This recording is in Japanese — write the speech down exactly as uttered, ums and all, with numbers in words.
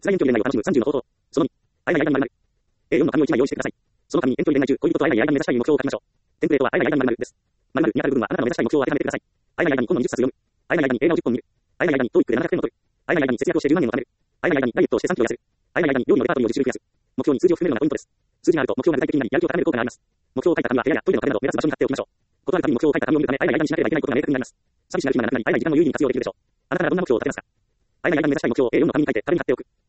つらい遠距離恋愛を楽しむさんじゅうの方法。そのに、間に間に〇〇。エーよん の紙をいちまい用意してください。その紙に遠距離恋愛中、恋人と間に間に目指したい目標を書きましょう。テンプレートは間に間に〇〇です。〇〇にあたる部分はあなたの目指したい目標を当てはめてください。間に間に本のにじゅっさつ読む。間に間に映画をじゅっぽん見る。間に間にトーイックでななひゃくてんを取る。間に間に節約をしてじゅうまんえんを貯める。間に間にダイエットをしてさんキロ痩せる。間に間に料理のレパートリーをじゅっ種類増やす。目標に数字を含めるのがポイントです。数字があると目標が具体的になり、やる気を高める効果があります。目標を書いた紙は部屋やトイレの壁など目立つ場所に貼っておきましょう。断るたびに目標を書いた紙を見るため、間に間にしなければいけないことが明確になります。寂しくなる暇がなくなり、間に時間を有意義に活用できるでしょう。あなたならどんな目標を立てますか？間に間に目指したい目標を エーよん の紙に書いて壁に貼っておく。